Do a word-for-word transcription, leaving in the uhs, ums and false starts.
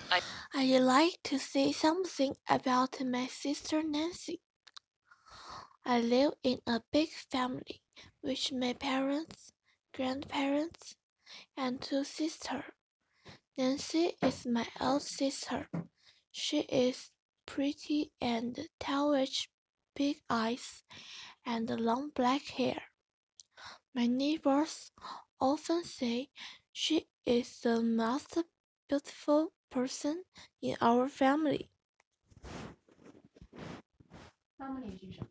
I'd like to say something about my sister Nancy. I live in a big family with my parents, grandparents, and two sisters. Nancy is my eldest sister. She is pretty and tall with big eyes and long black hair. My neighbors often say she is the most beautiful person in our family.